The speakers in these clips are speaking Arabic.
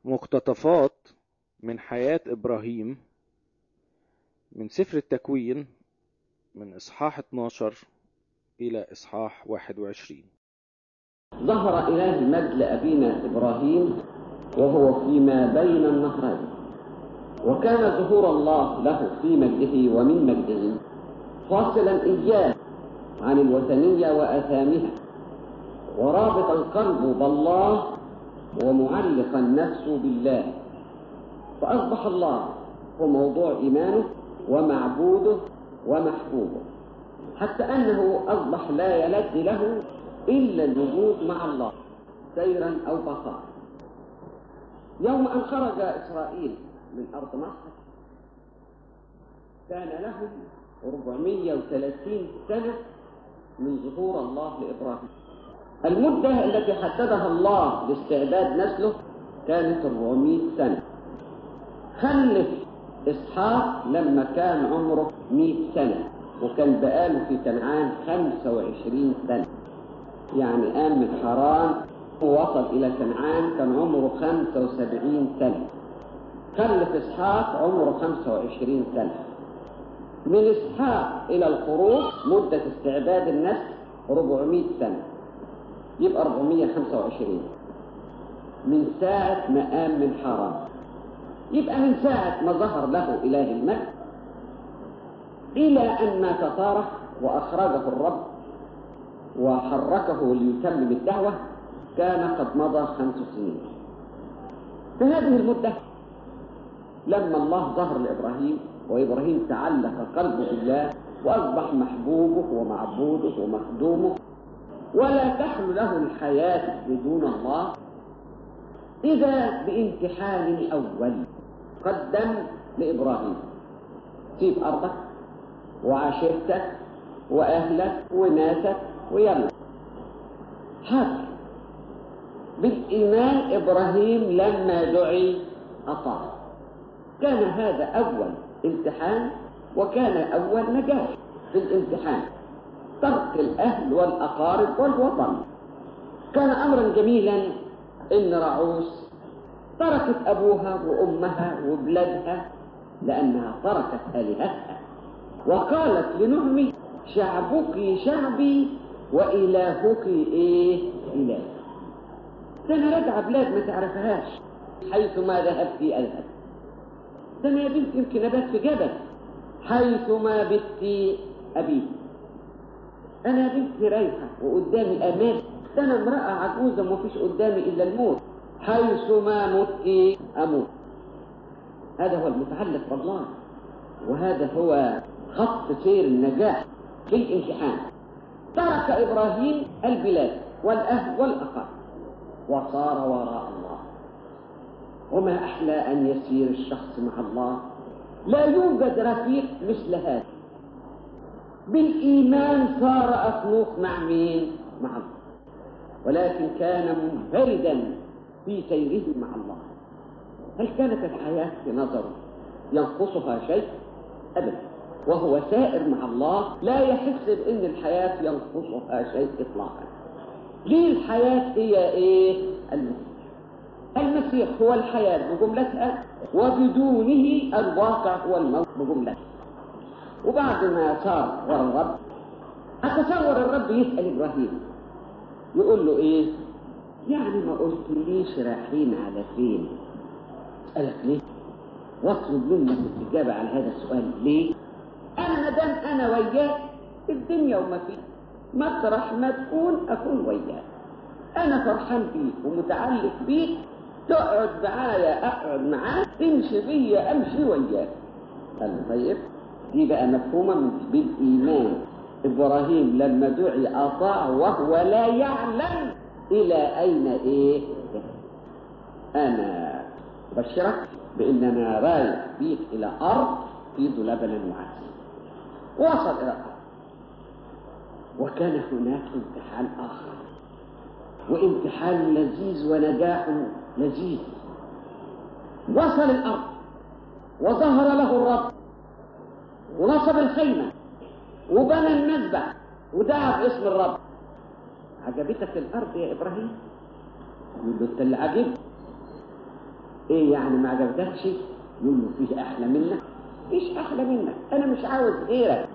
مقتطفات من حياة إبراهيم من سفر التكوين من إصحاح 12 إلى إصحاح 21. ظهر إله المجد لأبينا إبراهيم وهو فيما بين النهرين، وكان ظهور الله له في مجده ومن مجده فاصلا إياه عن الوثنية وآثامها، ورابطا قلبه بالله ومعلقا نفسه بالله، فأصبح الله هو موضوع إيمانه ومعبوده ومحبوبه، حتى أنه أصبح لا يلد له إلا الوجود مع الله سيرا أو بقاء. يوم أن خرج إسرائيل من أرض مصر كان لهم 430 سنة من ظهور الله لإبراهيم. المدة التي حددها الله لاستعداد نسله كانت 400 سنة. خلف إسحاق لما كان عمره 100 سنة، وكان بقاله في كنعان 25 سنة، يعني قام من حران ووصل إلى كنعان كان عمره 75 سنة. خلف إسحاق عمره 25 سنة. من إسحاق إلى الخروج مدة استعداد النسل 400 سنة، يبقى 425 من ساعة ما قام من حران. يبقى من ساعة ما ظهر له إله المجد إلى أن مات طارح وأخرجه الرب وحركه ليتمم الدعوة كان قد مضى 5 سنين. في هذه المدة لما الله ظهر لإبراهيم وإبراهيم تعلق قلبه بالله وأصبح محبوبه ومعبوده ومخدومه ولا تحل له الحياة بدون الله، إذا بامتحان أول قدم لإبراهيم: سيب أرضك وعشيرتك وأهلك وناسك ويلا حاضر. بالإيمان إبراهيم لما دعي أطاع. كان هذا أول امتحان وكان أول نجاح في الامتحان، ترك الأهل والأقارب والوطن. كان أمرا جميلا إن رعوس تركت أبوها وأمها وبلادها لأنها تركت آلهتها، وقالت لنعمي: شعبك شعبي وإلهك إله. أنا راجعة بلاد ما تعرفهاش، حيث ما ذهبت أذهب. أنا يا بنت يمكن أبات في جبل، حيث ما بت أبيت. أنا يا بنت رايحة وقدامي أمان، أنا امرأة عجوزة ما فيش قدامي إلا الموت، حيث ما مت أموت. هذا هو المتعلق بالله، وهذا هو خط سير النجاح في الامتحان. ترك إبراهيم البلاد والأهل والأقارب وصار وراء الله. وما أحلى أن يسير الشخص مع الله، لا يوجد رفيق مثل هذا. بالإيمان صار أخنوخ مع مين؟ مع الله، ولكن كان منفردا في سيره مع الله. هل كانت الحياة في نظره ينقصها شيء؟ أبدا. وهو سائر مع الله لا يحس بأن الحياة ينقصها شيء إطلاقا. ليه الحياة هي المسيح. المسيح هو الحياة بجملتها، وبدونه الواقع هو الموت بجملته. وبعد ما صار ورا الرب، أتصور الرب يسأل إبراهيم يقول له يعني ما قلت ليش رايحين على فين؟ أسألك ليه؟ واطلب منك الإجابة على هذا السؤال ليه؟ أنا مدام أنا وياك الدنيا وما فيه، مطرح ما تكون أكون وياك. أنا فرحان بيك ومتعلق بيك، تقعد معايا أقعد معاك، تمشي بيا أمشي وياك. قال طيب، دي بقى مفهومة بالإيمان. إبراهيم لما دعي أطاع وهو لا يعلم إلى أين أنا بشرك بأننا رايح بيك إلى أرض في لبن وعسل. وصل إلى الأرض، وكان هناك امتحان آخر، وامتحان لذيذ ونجاح لذيذ. وصل الأرض وظهر له الرب ونصب الخيمة وبنى المذبح ودعا باسم الرب. عجبتك الأرض يا إبراهيم؟ يقول له: أنت اللي عجبت. ايه يعني ما عجبتكش؟ يقول له فيه احلى منك؟ فيش احلى منك، انا مش عاوز غيرك.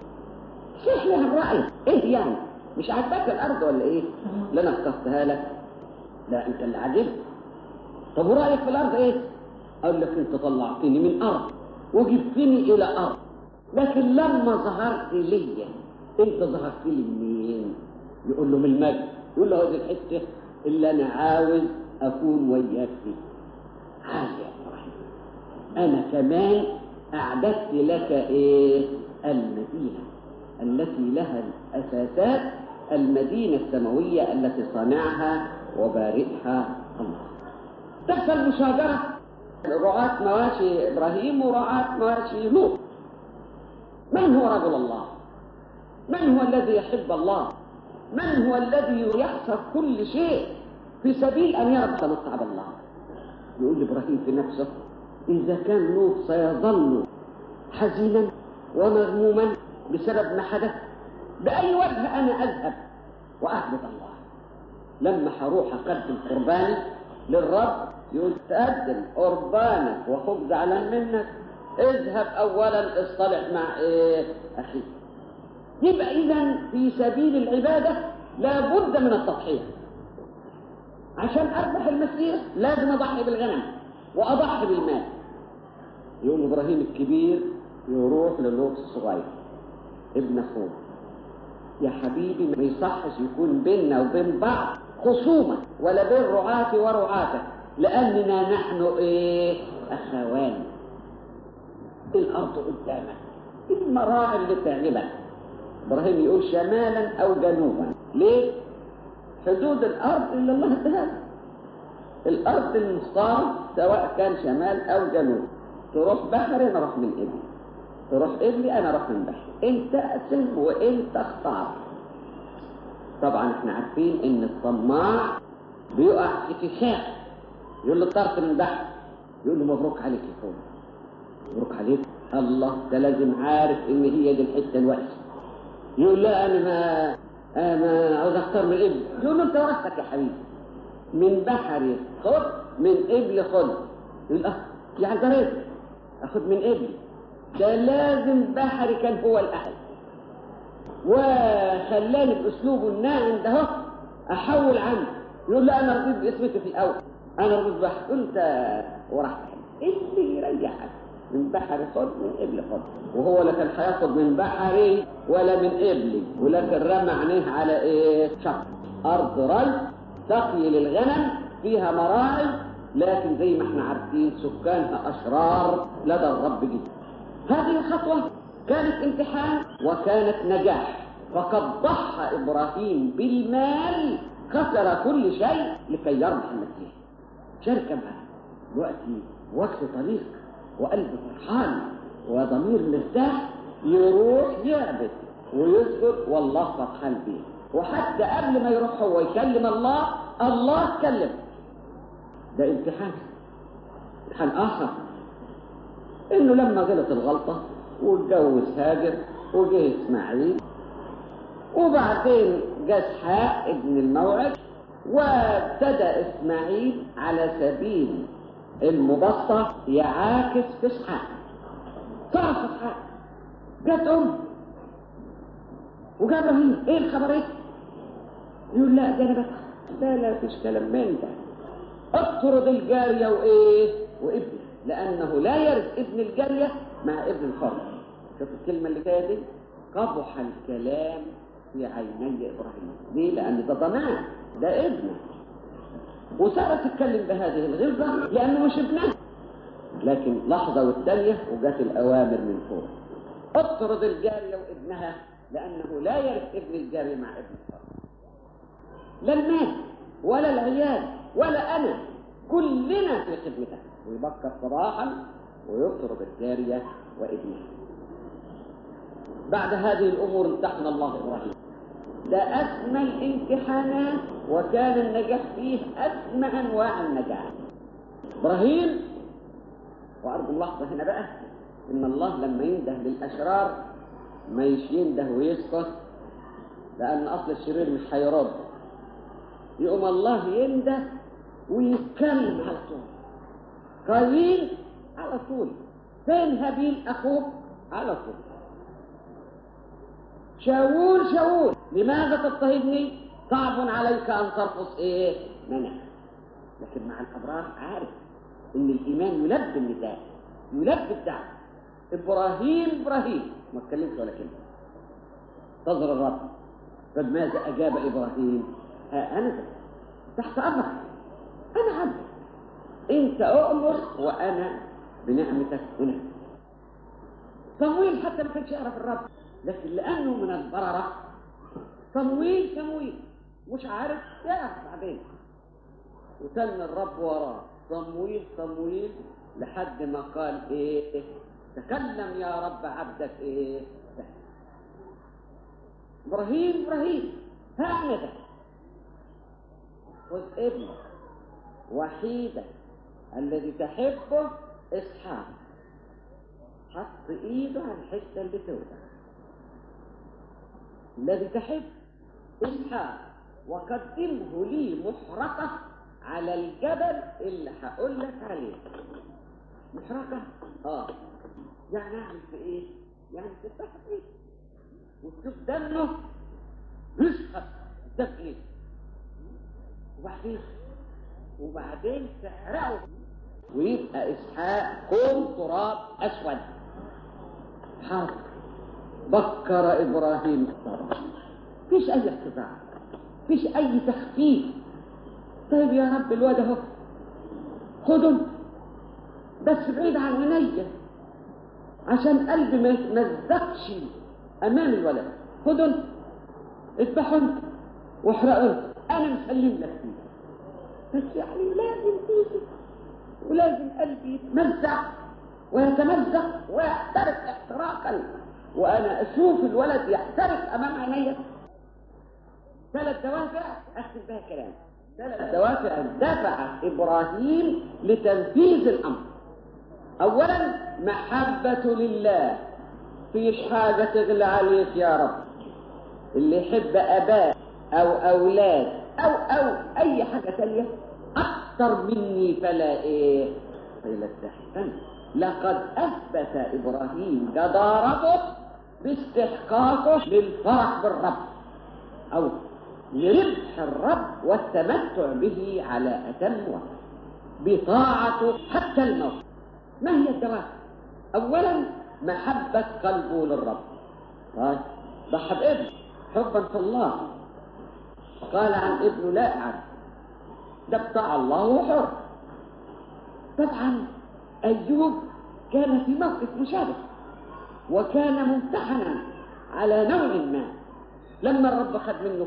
صح لي عن رايك، ايه يعني مش عاجباك الارض ولا ايه؟ لا انا اخترتها لك، لا انت اللي عاجبك. طب ورايك في الارض ايه؟ اقول لك انت طلعتني من ارض وجبتني الى ارض، لكن لما ظهرت لي انت ظهرت لي منين؟ يقول له من المجد. يقول له هذه الحته اللي انا عاوز اكون وياك فيه. عايز يا ابراهيم انا كمان اعددت لك ايه؟ المدينه التي لها الاساسات، المدينه السماويه التي صنعها وبارئها الله. تحصل مشاجره رعاة مواشي ابراهيم ورعاة مواشي لوط. من هو رجل الله؟ من هو الذي يحب الله؟ من هو الذي يحصر كل شيء في سبيل ان يرى متعب الله؟ يقول ابراهيم في نفسه اذا كان لوط سيظل حزينا ومغموما بسبب ما حدث، باي وجه انا اذهب واعبد الله؟ لما هروح اقدم قرباني للرب يقول تقدم قربانك واخوك زعلان منك، اذهب اولا اصطلح مع اخيك. يبقى اذا في سبيل العباده لابد من التضحيه. عشان اربح المسيح لازم اضحي بالغنم واضحي بالمال. يوم ابراهيم الكبير يروح للوط الصغير ابن اخوه، يا حبيبي ما يصحش يكون بيننا وبين بعض خصومه ولا بين رعاتي ورعاتك، لاننا نحن اخوان. الارض قدامك، المراعي اللي تعجبك. ابراهيم يقول شمالا او جنوبا. ليه؟ حدود الارض اللي الله اداها، الارض المختار سواء كان شمال او جنوب. تروح بحر انا اروح من ابلي، تروح ابلي انا اروح من بحر. انت اقسم وانت اختار. طبعا احنا عارفين ان الطماع بيقع في فخاخ. يقول له طرف من بحر، يقول له مبروك عليك يا اخويا، مبروك عليك. الله ده لازم عارف ان هي دي الحته الوحشه. يقول لا انا عاوز اختار من ابلي. يقول له انت وحدك يا حبيبي، من بحري خد، من ابلي خد. يقول يا عجريت اخد من ابلي، ده لازم بحري كان هو الاحد. وخلاني باسلوبه الناعم ده اهو احول عنه. يقول لا انا رضيت باسمتي في الاول، انا رضيت بحر. انت ورحت اللي يريحك، من بحري خد من ابلي خد. وهو لا كان هياخد من بحري ولا من ابلي، ولكن رمى عينيه على شط ارض ري سقي للغنم فيها مراعي، لكن زي ما احنا عارفين سكانها اشرار لدى الرب جدا. هذه الخطوه كانت امتحان وكانت نجاح. فقد ضحى ابراهيم بالمال، خسر كل شيء لكي يربح المسيح. شارك معه دلوقتي وقت طريق وقلب فرحان وضمير مرتاح، يروح يعبد ويسجد والله فرحان بيه. وحتى قبل ما يروح هو يكلم الله، الله كلم. ده امتحان اخر، انه لما غلط الغلطه واتجوز هاجر وجه اسماعيل، وبعدين جه اسحاق ابن الموعد، وابتدى اسماعيل على سبيل المبسط يعاكس في اسحاق. تعرف اسحاق جت وجاء ابراهيم ايه الخبر؟ يقول لا ده انا بس لا فيش كلام من ده، اطرد الجاريه وابنه، لانه لا يرث ابن الجاريه مع ابن الحر. شوف الكلمه اللي جايه دي، قبح الكلام في عيني ابراهيم. ليه؟ لان ده ضمان، ده ابنه. وساره تتكلم بهذه الغلظه لانه مش ابنها، لكن لحظه والثانيه وجات الاوامر من فوق، اطرد الجاريه وابنها لانه لا يرث ابن الجاريه مع ابن الحر. لا المال ولا العيال ولا انا، كلنا في خدمتك. ويبكر صباحا ويطرد الجاريه وابنها. بعد هذه الامور امتحن الله ابراهيم. ده اسمى الامتحانات، وكان النجاح فيه اسمى انواع النجاح. ابراهيم، وارجو ملاحظه هنا بقى ان الله لما ينده للاشرار ما ينده ويسكت، لان اصل الشرير مش هيرد. يقوم الله ينده ويتكلم على طول. قايين على طول. فين هابيل أخوه؟ على طول. شاول لماذا تضطهدني؟ صعب عليك أن ترفض منع. لكن مع الأبرار عارف إن الإيمان يلبي النداء، يلبي الدعوة. إبراهيم ما اتكلمش ولا كلمة، انتظر الرب. فماذا أجاب إبراهيم؟ أنا تحت أمرك، أنا عبدك، أنت أؤمر وأنا بنعمتك هنا. صمويل حتى ما كانش يعرف الرب، لكن لأنه من البررة صمويل مش عارف، يعرف بعدين. وتن الرب وراه صمويل لحد ما قال تكلم يا رب عبدك إبراهيم هعمدك، خذ ابنك وحيدك الذي تحبه إسحاق. حط إيده على الحتة اللي توجع، الذي تحب إسحاق، وقدمه لي محرقة على الجبل اللي هقول لك عليه. محرقة يعني اعمل في يعني تفتح وتشوف دمه يسحب دم وبعدين تحرقه ويبقى إسحاق كل تراب أسود. حاضر. بكر إبراهيم الصبر، فيش أي احتفاظ، فيش أي تخفيف. طيب يا رب الواد اهو، خدهم بس بعيد عن عينيا عشان قلبي ما يتمزقش امام الولد. خدهم اذبحهم واحرقهم، انا مسلم لك فيه. بس يعني لازم تيجي، ولازم قلبي يتمزق ويتمزق ويحترق احتراقا، وانا اشوف الولد يحترق امام عينيا. 3 دوافع اختم بها كلام. 3 دوافع دفع إبراهيم لتنفيذ الأمر. أولا محبة لله، فيش حاجة تغلى عليك يا رب. اللي يحب أباء أو أولاد أو أي حاجة تانية أكثر مني فلا فلا تحزن. لقد أثبت إبراهيم جدارته باستحقاقه للفرح بالرب أو لربح الرب والتمتع به على أتم وجه بطاعته حتى الموت. ما هي الدوافع؟ أولا محبة قلبه للرب. ضحى بابنه حبا في الله. قال عن ابنه لا أعرف، ده بتاع الله وحر. طبعا أيوب كان في موقف مشابه، وكان ممتحنا على نوع ما. لما الرب خد منه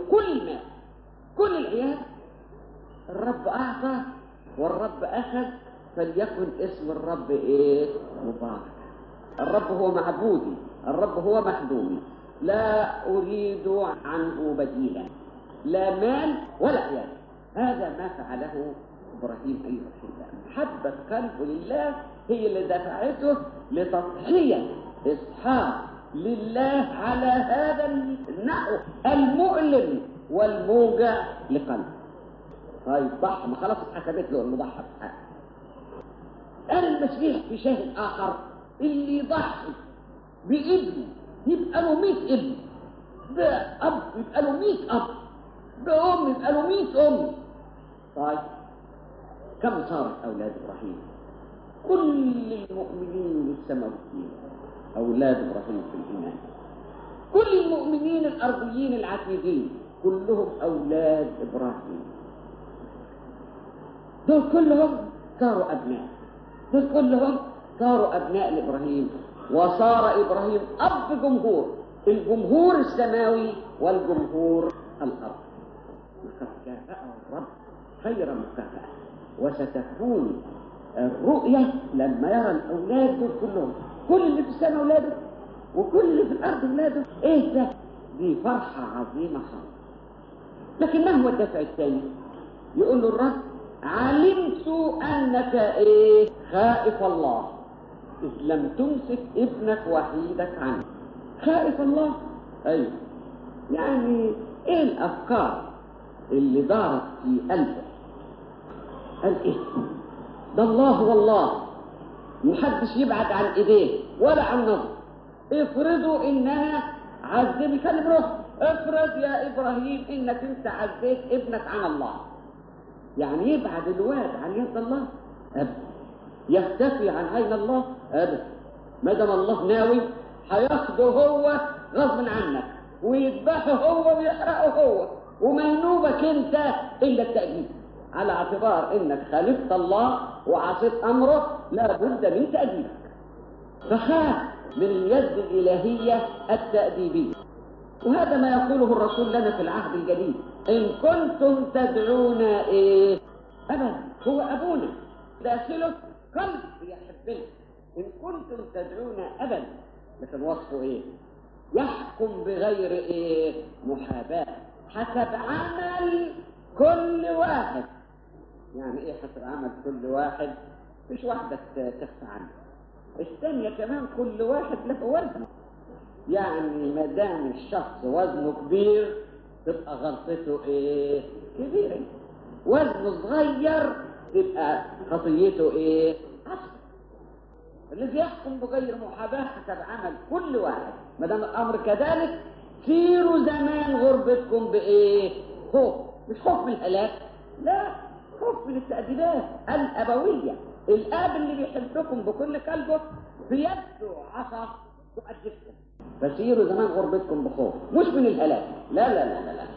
كل العيال، الرب أعطى والرب أخذ، فليكن اسم الرب مبارك. الرب هو معبودي، الرب هو مخدومي، لا أريد عنه بديلا، لا مال ولا عيال. هذا ما فعله إبراهيم أيها الأحباء. محبة قلبه لله هي اللي دفعته لتضحية إسحاق لله على هذا النحو المؤلم والموجع لقلبه. طيب ضحى، ما خلاص اتحسبت له انه ضحى بحق. قال المسيح في شاهد اخر اللي يضحي بابن يبقى له 100 ابن، بأب يبقى له 100 اب، بأم يبقى له 100 ام. طيب كم صارت اولاد ابراهيم؟ كل المؤمنين السماويين أولاد إبراهيم في الإيمان. كل المؤمنين الأرضيين العتيدين كلهم أولاد إبراهيم. دول كلهم صاروا أبناء، دول كلهم صاروا أبناء لإبراهيم. وصار إبراهيم أب جمهور، الجمهور السماوي والجمهور الأرضي. لقد كافأه الرب خير مكافأة، وستكون الرؤية لما يرى الأولاد دول كلهم، كل اللي في السماء أولاده وكل اللي في الأرض أولاده. ده؟ دي فرحة عظيمة خالص. لكن ما هو الدافع الثاني؟ يقول له الرب علمت أنك خائف الله إذ لم تمسك ابنك وحيدك عنه. خائف الله؟ أيوه، يعني الأفكار اللي دارت في قلبه؟ قال ده الله والله محدش يبعد عن ايديه ولا عن نظره. افرضوا انها عزم يكلم روحه، افرض يا ابراهيم انك انت عزيت ابنك عن الله، يعني يبعد الواد عن يد الله؟ ابدا. يختفي عن عين الله؟ ابدا. ما دام الله ناوي هياخده هو غصب عنك ويذبحه هو ويحرقه هو، وما ينوبك انت الا التأديب، على اعتبار انك خالفت الله وعصيت امره لا بد من تأديبك. فخاف من اليد الالهيه التأديبيه. وهذا ما يقوله الرسول لنا في العهد الجديد: ان كنتم تدعون ايه؟ ابدا. هو ابونا داخله قلب يحبنا. ان كنتم تدعون ابدا، لكن وصفه ايه؟ يحكم بغير ايه؟ محاباه، حسب عمل كل واحد. يعني ايه حسب عمل كل واحد؟ مش واحده تخفى عنه، الثانيه كمان كل واحد له وزنه. يعني ما دام الشخص وزنه كبير تبقى غلطته ايه؟ كبيره. وزنه صغير تبقى خطيته ايه؟ عشرة. الذي يحكم بغير محاباه حسب عمل كل واحد. ما دام الامر كذلك سيروا زمان غربتكم بايه؟ خوف. مش خوف من الهلاك، لا، خوف من التأديبات الأبوية. الآب اللي بيحبكم بكل قلبه بيده عصا تؤدبكم. فسيروا زمان غربتكم بخوف، مش من الهلاك، لا لا لا لا, لا.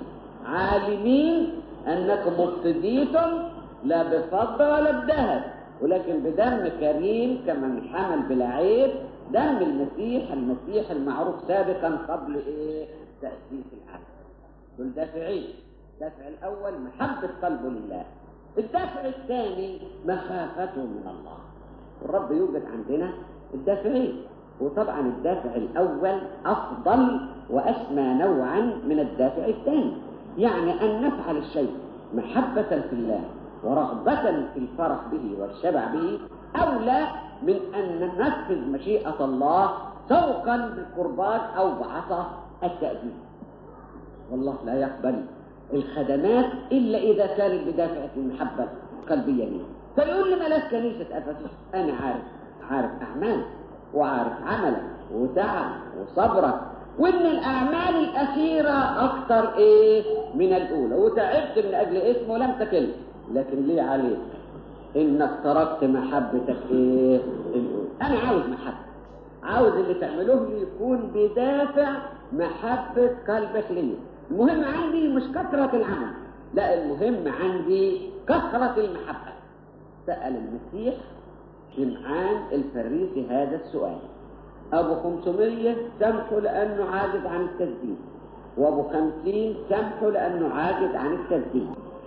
عالمين أنكم مفتديتم لا بفضة ولا بذهب، ولكن بدم كريم كمن حمل بلا عيب، دم المسيح المعروف سابقا قبل ايه؟ تأسيس العالم. دول دافعين. الدافع الأول محبة قلبه لله، الدافع الثاني مخافته من الله. الرب يوجد عندنا الدافعين، وطبعا الدافع الأول أفضل وأسمى نوعا من الدافع الثاني. يعني أن نفعل الشيء محبة في الله ورغبة في الفرح به والشبع به أولى من أن ننفذ مشيئة الله سوقا بالقربان أو بعصا التأديب. والله لا يقبل الخدمات إلا إذا كانت بدافع المحبة القلبية لي. فيقول لي ملاك كنيسة أفسس: أنا عارف أعمالك وعارف عملك وتعب وصبرك، وإن الأعمال الأخيرة أكثر إيه من الأولى، وتعبت من أجل اسمه لم تكل، لكن ليه عليك إنك تركت محبتك إيه الأولى. أنا عاوز محبة، عاوز اللي تعملوه لي يكون بدافع محبة قلبك لي. المهم عندي مش كثرة العمل، لا، المهم عندي كثرة المحبة. سأل المسيح شمعان الفريسي هذا السؤال. أبو 500 سامحوا لأنه عاجز عن التسديد، وأبو 50 سامحوا لأنه عاجز عن التسديد،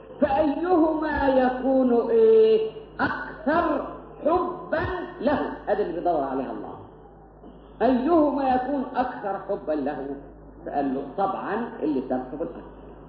فأيهما يكون إيه أكثر حبا له؟ هذا اللي بيدور عليها الله. أيهما يكون أكثر حبا له؟ فقال له طبعا اللي سامحه بالقلب.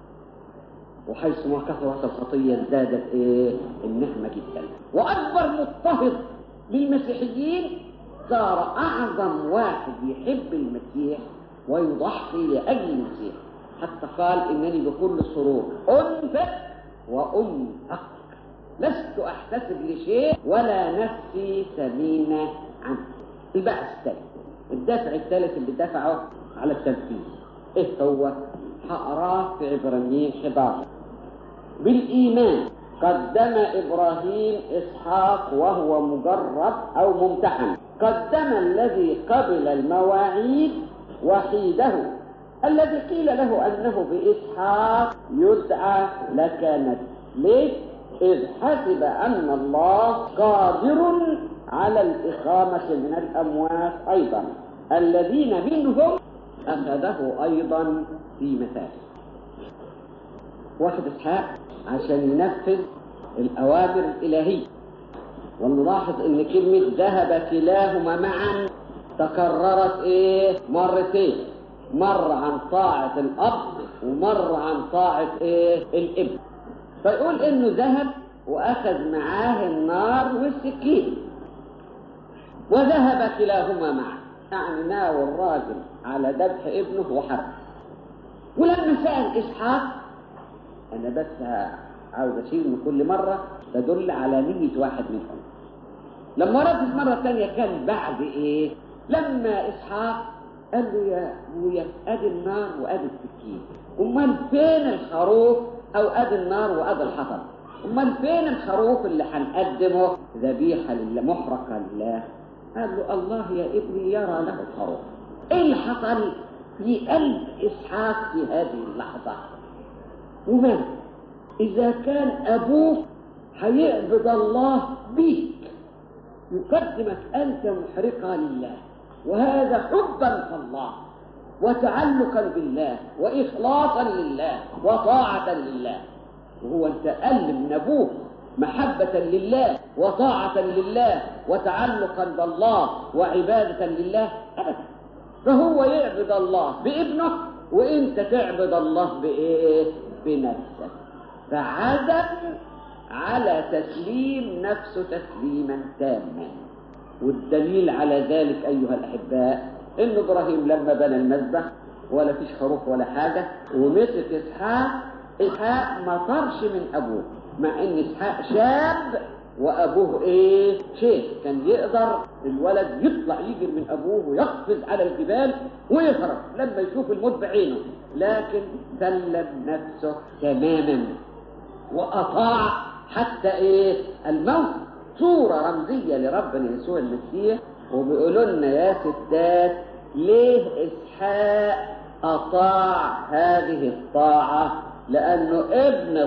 وحيث ما كثرت الخطية ازدادت ايه النعمة جدا. واكبر مضطهد للمسيحيين صار اعظم واحد يحب المسيح ويضحي لاجل المسيح، حتى قال انني بكل سرور انفق وانفق، لست احتسب لشيء ولا نفسي ثمينة عنه. البحث الثالث، الدافع الثالث اللي دفعه على التنفيذ ايه هو؟ هقراه في عبرانيين 11. بالإيمان قدم إبراهيم إسحاق وهو مجرب أو ممتحن، قدم الذي قبل المواعيد وحيده الذي قيل له أنه بإسحاق يدعى لك نسل. ليه؟ إذ حسب أن الله قادر على الإقامة من الأموات أيضا الذين منهم أخذه أيضا في مثال. واحد إسحاق عشان ينفذ الأوامر الإلهية. ونلاحظ إن كلمة ذهب كلاهما معا تكررت إيه مرتين، مرة عن طاعة الأب ومرة عن طاعة إيه الابن. فيقول إنه ذهب وأخذ معاه النار والسكين، وذهب كلاهما معا، يعني ناوى الراجل على ذبح ابنه وحرق. ولما سأل إسحاق، أنا بس عاوز أشيل من كل مرة تدل على نية واحد منهم. لما ردت مرة تانية كان بعد ايه؟ لما اسحاق قال له يا ابويا ادي النار وادي السكين، امال فين الخروف؟ او ادي النار وادي الحطب، امال فين الخروف اللي هنقدمه ذبيحة لله محرقة لله؟ قال له الله يا ابني يرى له الخروف. ايه اللي حصل في قلب اسحاق في هذه اللحظة؟ وماذا اذا كان ابوك هيعبد الله بيك، يقدمك أنت محرقة لله، وهذا حبا في الله وتعلقا بالله وإخلاصا لله وطاعة لله، وهو أنت أقل من أبوك محبة لله وطاعة لله وتعلقا بالله وعبادة لله أبدا. فهو يعبد الله بابنه وأنت تعبد الله بإيه؟ بنفسك. فعزم على تسليم نفسه تسليما تاما. والدليل على ذلك أيها الأحباء إن إبراهيم لما بنى المذبح ولا فيش خروف ولا حاجة، ومسك إسحاق ما طرش من أبوه، مع إن إسحاق شاب وأبوه إيه؟ شيخ، كان يقدر الولد يطلع يجري من أبوه ويقفز على الجبال ويهرب لما يشوف الموت بعينه، لكن سلم نفسه تماما وأطاع حتى ايه؟ الموت. صورة رمزية لربنا يسوع المسيح. وبيقولوا لنا يا ستات ليه اسحاق اطاع هذه الطاعة؟ لانه ابن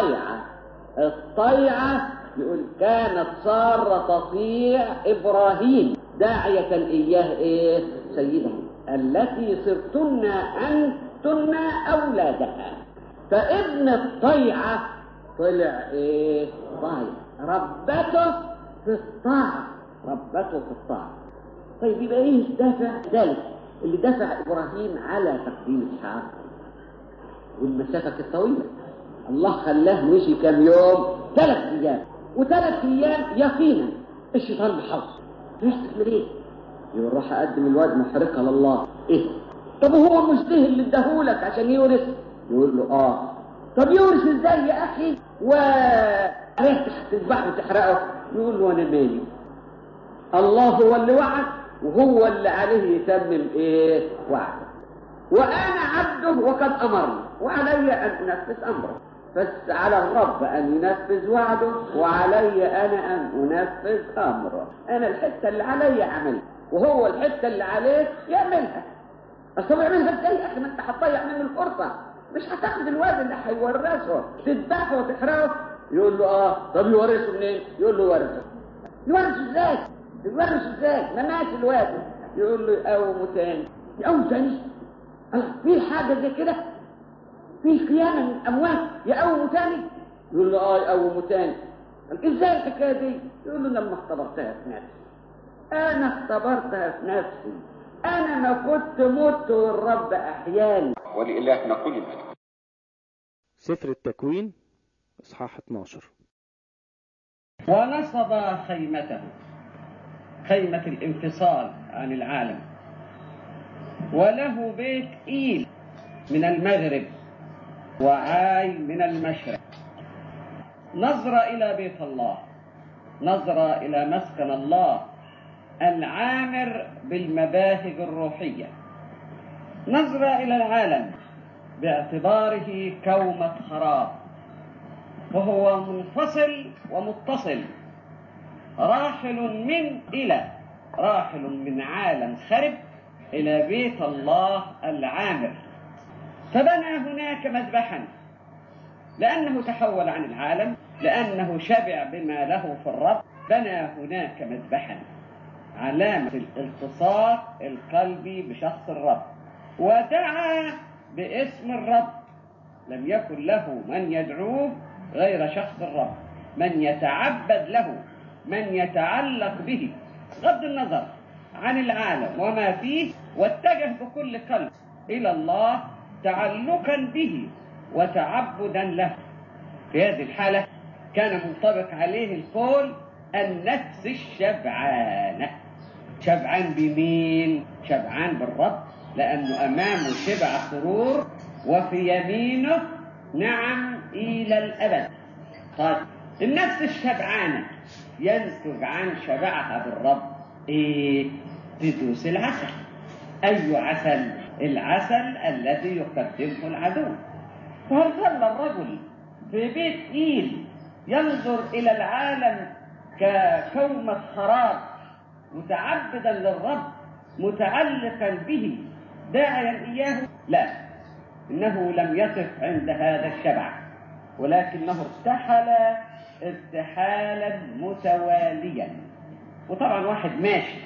الطيعة يقول كانت سارة تطيع ابراهيم داعية اياه ايه؟ سيدها التي صرتن انتن اولادها. فابن الطيعة طلع ايه؟ طيب ربته في الطاعة. طيب يبقى ايه الدافع ذلك اللي دفع ابراهيم على تقديم اسحاق؟ والمسافة الطويلة. الله خلاه مشي كم يوم؟ 3 ايام، و3 ايام يقينا الشيطان بحوص يحسب ليه؟ يقول روح اقدم الواد محرقة لله. ايه؟ طب هو مش ده اللي اداهولك عشان يورث؟ يقول له طب يورث ازاي يا اخي وعرفت تذبحه وتحرقه؟ يقول له انا مالي، الله هو اللي وعد وهو اللي عليه يتمم ايه؟ وعده، وانا عبده وقد امرني وعلي ان انفذ امره. بس على الرب ان ينفذ وعده وعلي انا ان انفذ امره. انا الحته اللي علي اعملها وهو الحته اللي عليه يعملها. اصل يعملها ازاي يا اخي؟ ما انت هتضيع منه الفرصه، مش هتاخد الواد اللي هيورثه تذبحه وتحرقه. يقول له طب يورثه منين؟ يقول له يورثه ازاي؟ ما مات الواد. يقول له يقومه تاني. في حاجه زي كده؟ في قيامه من الاموات يقومه تاني؟ يقول له يقومه تاني. ازاي الحكايه دي؟ يقول له لما اختبرتها في نفسي، انا ما كنت مت والرب احياني. ولإلهنا كل المجد. سفر التكوين اصحاح 12. ونصب خيمته، خيمة الانفصال عن العالم، وله بيت إيل من المغرب وعاي من المشرق. نظر إلى بيت الله، نظر إلى مسكن الله العامر بالمباهج الروحية، نظر إلى العالم باعتباره كومة خراب، وهو منفصل ومتصل، راحل من عالم خرب إلى بيت الله العامر. فبنى هناك مذبحا، لأنه تحول عن العالم، لأنه شبع بما له في الرب. بنى هناك مذبحا، علامة الالتصاق القلبي بشخص الرب، ودعا باسم الرب. لم يكن له من يدعوه غير شخص الرب، من يتعبد له، من يتعلق به، غض النظر عن العالم وما فيه، واتجه بكل قلب إلى الله تعلقا به وتعبدا له. في هذه الحالة كان منطبق عليه القول النفس الشبعانة. شبعان بمين؟ شبعان بالرب، لأنه أمامه شبع سرور وفي يمينه نعم إلى الأبد. طيب النفس الشبعانة ينتج عن شبعها بالرب ايه؟ تدوس العسل. اي عسل؟ العسل الذي يقدمه العدو. فهل ظل الرجل في بيت إيل ينظر إلى العالم ككومة خراب متعبدا للرب متعلقا به داعيا إياه؟ لا، إنه لم يقف عند هذا الشبع، ولكنه ارتحل ارتحالا متواليا. وطبعا واحد ماشي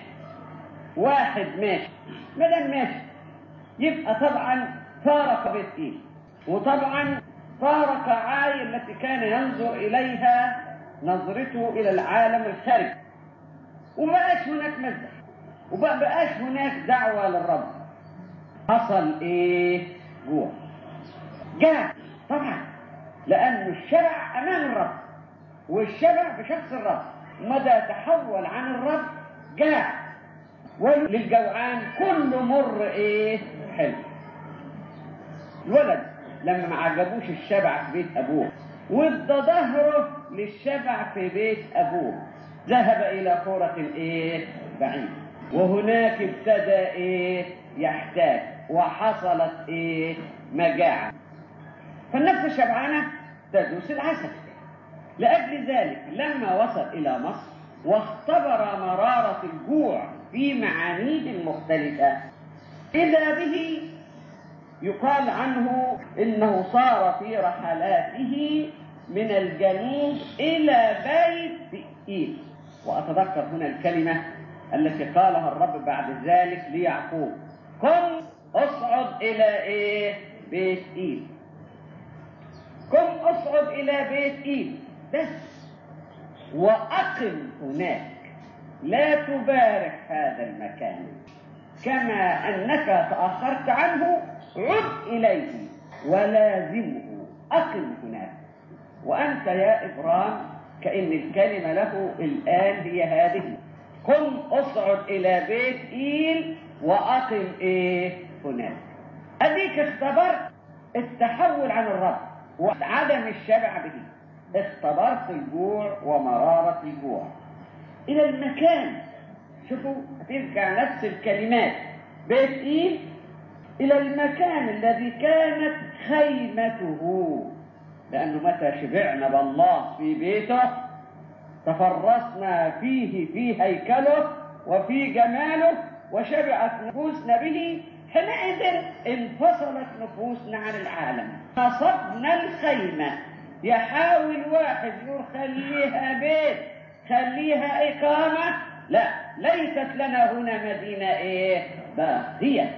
ما دام ماشي يبقى طبعا فارق بيت إيل، وطبعا فارق عاي التي كان ينظر إليها نظرته إلى العالم الخارجي، ومبقاش هناك مزح، ومبقاش هناك دعوة للرب. حصل ايه؟ جوع. جاع طبعا، لأن الشبع أمام الرب، والشبع بشخص الرب. مدى تحول عن الرب جاع. وللجوعان كل مر ايه؟ حلو. الولد لما ما عجبوش الشبع في بيت ابوه وادى ظهره للشبع في بيت ابوه، ذهب الى قرى ايه؟ بعيد، وهناك ابتدى ايه؟ يحتاج، وحصلت ايه؟ مجاعة. فالنفس الشبعانة تدوس العسل. لأجل ذلك لما وصل إلى مصر واختبر مرارة الجوع في معانيه المختلفة، إذا به يقال عنه إنه صار في رحلاته من الجنوب إلى بيت إيل. وأتذكر هنا الكلمة التي قالها الرب بعد ذلك ليعقوب: قم اصعد إلى إيه؟ بيت إيل. قم اصعد إلى بيت إيل بس، وأقم هناك، لا تبارح هذا المكان، كما أنك تأخرت عنه عد إليه ولازمه، أقم هناك. وأنت يا إبرام كأن الكلمة له الآن هي هذه: قم أصعد إلى بيت إيل وأقم إيه؟ هناك. أديك اختبرت التحول عن الرب وعدم الشبع به، اختبرت الجوع ومرارة الجوع إلى المكان. شوفوا هترجع نفس الكلمات: بيت إيل إلى المكان الذي كانت خيمته، لأنه متى شبعنا بالله في بيته تفرسنا فيه في هيكله وفي جماله وشبعت نفوسنا به، حينئذ انفصلت نفوسنا عن العالم. قصدنا الخيمة. يحاول واحد يقول خليها بيت، خليها إقامة، لا، ليست لنا هنا مدينة إيه؟ باقية.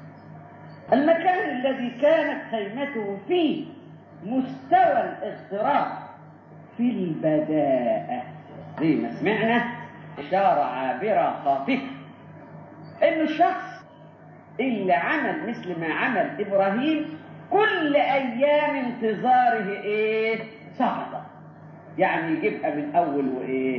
المكان الذي كانت خيمته فيه مستوى الاغتراب في البداءة، زي ما سمعنا إشارة عابرة خاطفة إنه الشخص اللي عمل مثل ما عمل إبراهيم كل أيام انتظاره إيه؟ صعبة. يعني يجيبها من أول وإيه؟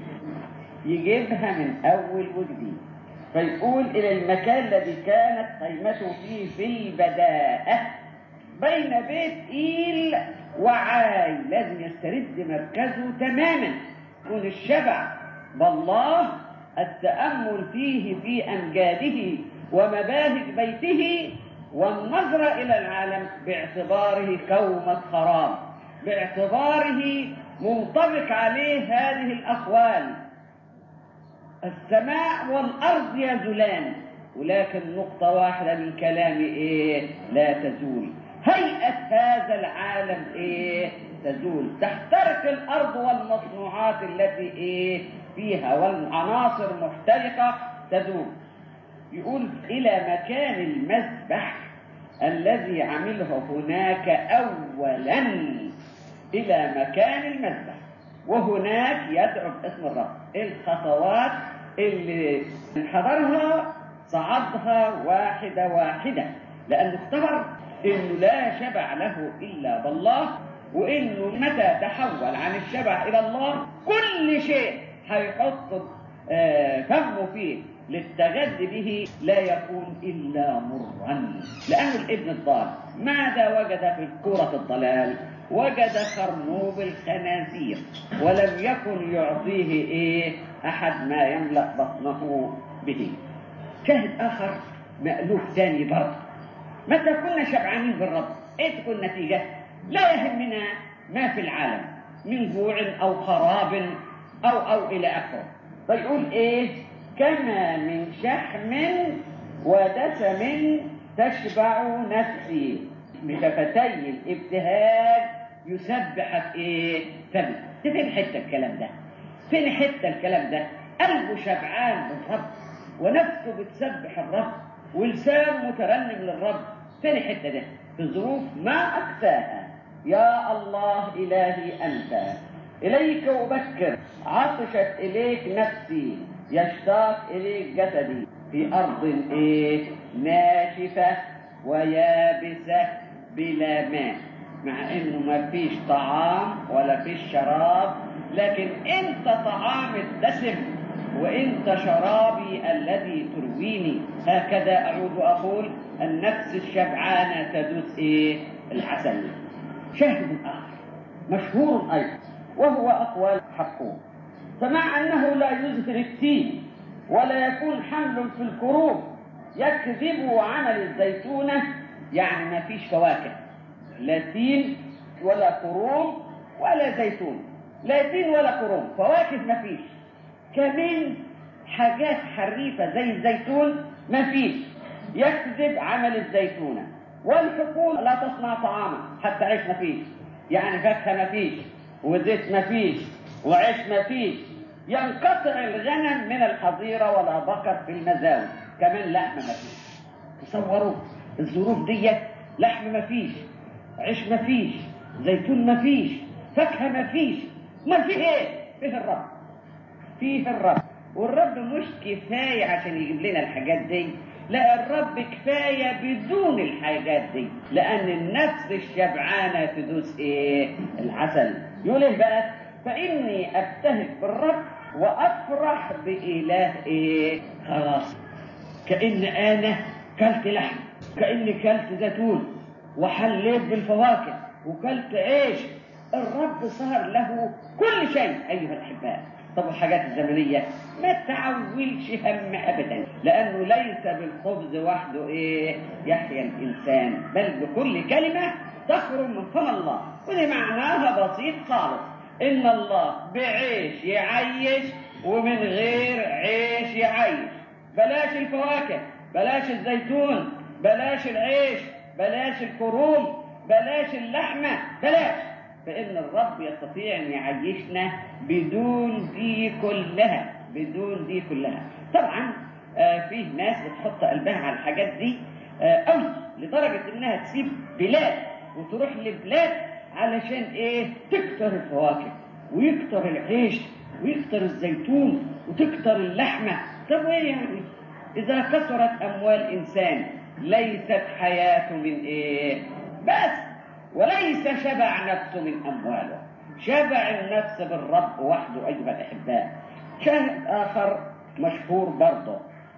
يجيبها من أول وجديد. فيقول إلى المكان الذي كانت خيمته فيه في البداءة بين بيت إيل وعاي. لازم يسترد مركزه تماما، يكون الشبع بالله، التأمل فيه في أمجاده ومباهج بيته، والنظرة إلى العالم باعتباره كومة خراب، باعتباره منطبق عليه هذه الأقوال: السماء والأرض يزولان ولكن نقطة واحدة من كلامي إيه؟ لا تزول. هيئة هذا العالم إيه؟ تزول. تحترق الأرض والمصنوعات التي إيه؟ فيها، والعناصر محترقة تزول. يقول إلى مكان المذبح الذي عمله هناك أولا، إلى مكان المذبح، وهناك يدعو باسم الرب. الخطوات اللي حضرها صعدها واحدة واحدة، لأنه اختبر إنه لا شبع له إلا بالله، وإنه متى تحول عن الشبع إلى الله كل شيء هيحط فمه فيه للتغذي به لا يكون إلا مرا. لأن الابن الضال ماذا وجد في كرة الضلال؟ وجد خرنوب الخنازير ولم يكن يعطيه أحد ما يملأ بطنه به. شاهد آخر مألوف ثاني برضه، متى كنا شبعانين بالرب تكون النتيجة؟ لا يهمنا ما في العالم من جوع أو خراب أو إلى آخره. فيقول كما من شحم ودسم تشبع نفسي، بشفتي الابتهاج يسبح فمي. فين حتة الكلام ده؟ فين حتة الكلام ده؟ قلبه شبعان بالرب ونفسه بتسبح الرب ولسانه مترنم للرب. فين الحتة ده؟ في ظروف ما أكفاها. يا الله إلهي أنت، إليك أبكر، عطشت إليك نفسي، يشتاق إليك جسدي، في أرض ناشفة ويابسة بلا ماء. مع إنه ما فيش طعام ولا فيش شراب، لكن أنت طعام الدسم وأنت شرابي الذي ترويني. هكذا أعود وأقول النفس الشبعانة تدوس العسل. شاهد آخر مشهور أيضا وهو أقوال حقوق. فمع أنه لا يزهر التين ولا يكون حمل في الكروب، يكذب عمل الزيتونة، يعني ما فيش فواكه، لا تين ولا كروب ولا زيتون، لا تين ولا كروب، فواكه ما فيش، كمان حاجات حريفة زي الزيتون ما فيش. يكذب عمل الزيتونة. والحقول لا تصنع طعاما، حتى عيش ما فيش، يعني فاكهة ما فيش وزيت ما فيش وعيش ما فيش. ينقطع الغنم من الحظيرة ولا بقر في المزاوي، كمان لحم ما فيش. تصوروا الظروف دي، لحم ما فيش، عيش ما فيش، زيتون ما فيش، فاكهة ما فيش، ما فيه فيه الرب، فيه الرب. والرب مش كفاية عشان يجيب لنا الحاجات دي، لا، الرب كفاية بدون الحاجات دي، لأن النفس الشبعانة تدوس العسل. يقول بقى فإني أبتهج بالرب وأفرح بإله خلاص. كأن أنا كلت لحم، كأني كلت زيتون وحليت بالفواكه وكلت عيش. الرب صار له كل شيء أيها الأحباء. طب الحاجات الزمنية ما تعولش هم أبدا، لأنه ليس بالخبز وحده يحيا الإنسان، بل بكل كلمة تخرج من فم الله. ودي معناها بسيط خالص، إن الله بعيش يعيش ومن غير عيش يعيش. بلاش الفواكه، بلاش الزيتون، بلاش العيش، بلاش الكروم، بلاش اللحمة، بلاش. فإن الرب يستطيع أن يعيشنا بدون دي كلها، بدون دي كلها. طبعا فيه ناس بتحط قلبها على الحاجات دي قوي، لدرجة إنها تسيب بلاد وتروح لبلاد علشان تكتر الفواكه ويكتر العيش ويكتر الزيتون وتكتر اللحمة. طب وإيه يعني؟ إذا كثرت أموال إنسان ليست حياته من بس، وليس شبع نفسه من أمواله، شبع النفس بالرب وحده أيها الأحباء. شاهد آخر مشهور برضه،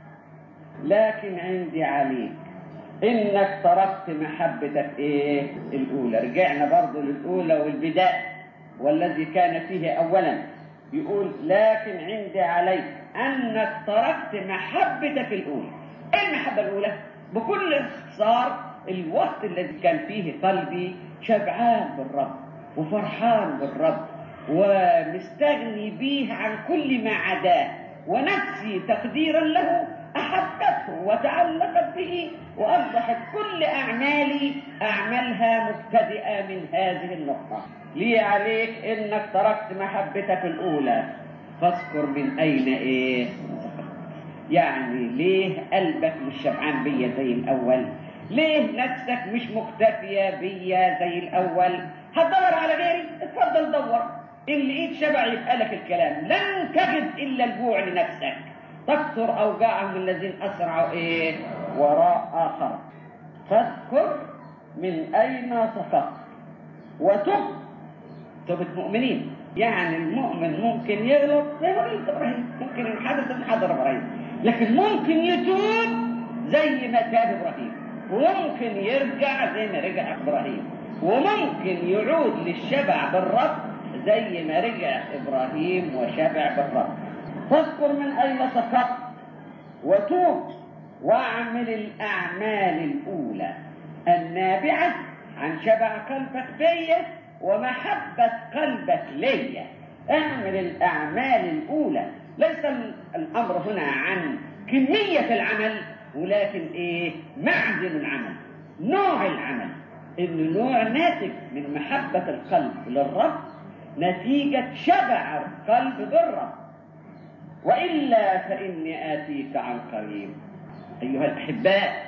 لكن عندي عليك إنك تركت محبتك الأولى. رجعنا برضه للأولى والبداية والذي كان فيه أولا. يقول لكن عندي عليك أنك تركت محبتك الأولى. إيه المحبة الأولى؟ بكل اختصار الوقت الذي كان فيه قلبي شبعان بالرب وفرحان بالرب ومستغني به عن كل ما عداه، ونفسي تقديرا له أحبته وتعلقت به، وأصبحت كل أعمالي أعملها مبتدئة من هذه النقطة. لي عليك إنك تركت محبتك الأولى، فاذكر من أين يعني ليه قلبك مش شبعان بيا زي الأول؟ ليه نفسك مش مكتفية بيا زي الأول؟ هتدور على غيري؟ اتفضل دور. إن لقيت شبع يبقى لك الكلام. لن تجد إلا الجوع لنفسك. تكثر أوجاعهم الذين أسرعوا وراء آخر. فاذكر من أين سقطت وتب. توبة مؤمنين، يعني المؤمن ممكن يغلط زي ما قلت إبراهيم، ممكن ينحدث من حضر إبراهيم، لكن ممكن يتوب زي ما تاب إبراهيم، وممكن يرجع زي ما رجع إبراهيم، وممكن يعود للشبع بالرب زي ما رجع إبراهيم وشبع بالرب. فاذكر من أين سقطت وتوب واعمل الأعمال الأولى النابعة عن شبع قلبك بيا ومحبة قلبك ليا. اعمل الأعمال الأولى. ليس الأمر هنا عن كمية العمل، ولكن معدن العمل، نوع العمل، إنه نوع ناتج من محبة القلب للرب نتيجة شبع القلب بالرب. وإلا فإني آتيك عن قريب. أيها الأحباء،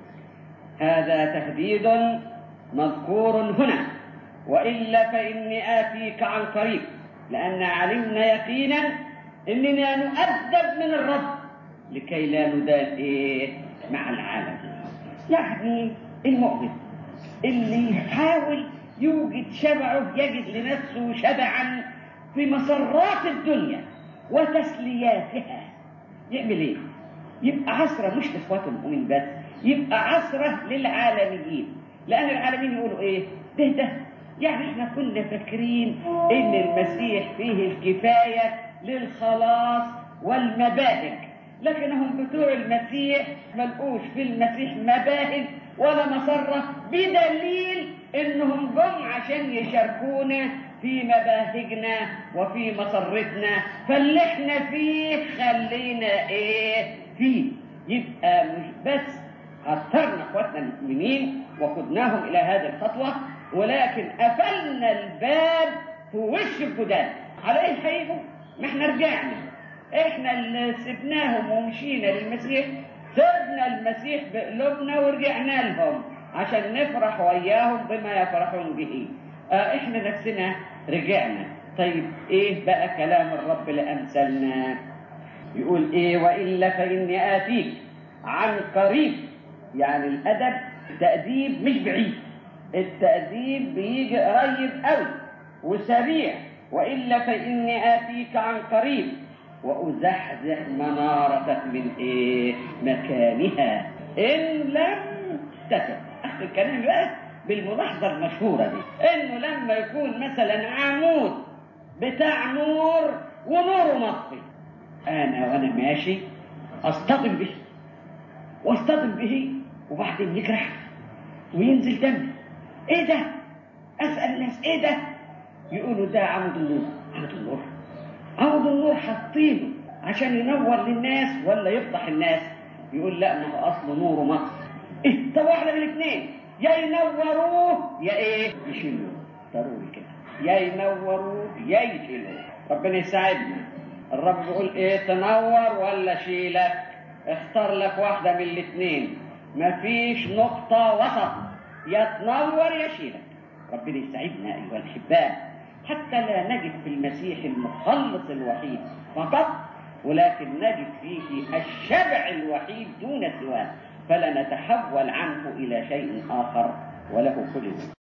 هذا تهديد مذكور هنا، وإلا فإني آتيك عن قريب، لأن علمنا يقينا إننا نؤدب من الرب لكي لا ندال مع العالم. يعني المؤمن اللي يحاول يوجد شبعه يجد لنفسه شبعا في مسرات الدنيا وتسلياتها، يعمل يبقى عسرة مش لإخوات المؤمنين بس، يبقى عسرة للعالميين. لأن العالميين يقولوا ده يعني احنا كنا فاكرين ان المسيح فيه الكفاية للخلاص والمباهج، لكنهم بتوع المسيح ملقوش في المسيح مباهج ولا مسرة، بدليل انهم جم عشان يشاركونا في مباهجنا وفي مسرتنا، فاللي احنا فيه خلينا فيه. يبقى مش بس خسرنا اخواتنا المؤمنين وخدناهم الى هذه الخطوة، ولكن قفلنا الباب في وش الجداد. على ايه هيجوا؟ ما احنا رجعنا، احنا اللي سبناهم ومشينا للمسيح، سبنا المسيح بقلوبنا ورجعنا لهم عشان نفرح وياهم بما يفرحون به. احنا نفسنا رجعنا. طيب ايه بقى كلام الرب لأمثالنا؟ يقول وإلا فإني آتيك عن قريب. يعني الأدب التأديب مش بعيد، التأديب بيجي قريب قوي وسريع. وإلا فإني آتيك عن قريب وأزحزح منارتك من مكانها إن لم تتب. أخذ الكلام بقى بالملاحظة المشهورة دي، إنه لما يكون مثلا عمود بتاع نور ونوره مطفي، وأنا ماشي أصطدم به واصطدم به وبعدين يجرح وينزل دم. ايه ده؟ اسأل الناس ايه ده؟ يقولوا ده عمود النور. عمود النور، عمود النور حاطينه عشان ينور للناس ولا يفضح الناس؟ يقول لا، ما هو اصله نوره مصر. طب واحدة من الاثنين، يا ينوروه يا يشيلوه. ضروري كده، يا ينوروه يا يشيلوه. ربنا يساعدنا. الرب بيقول تنور ولا شيلك؟ اختار لك واحدة من الاثنين، مفيش نقطة وسط، يا تنور يا شيلك. ربنا يساعدنا أيها الأحباء، حتى لا نجد في المسيح المخلص الوحيد فقط، ولكن نجد فيه الشبع الوحيد دون سواه، فلا نتحول عنه إلى شيء آخر، وله كل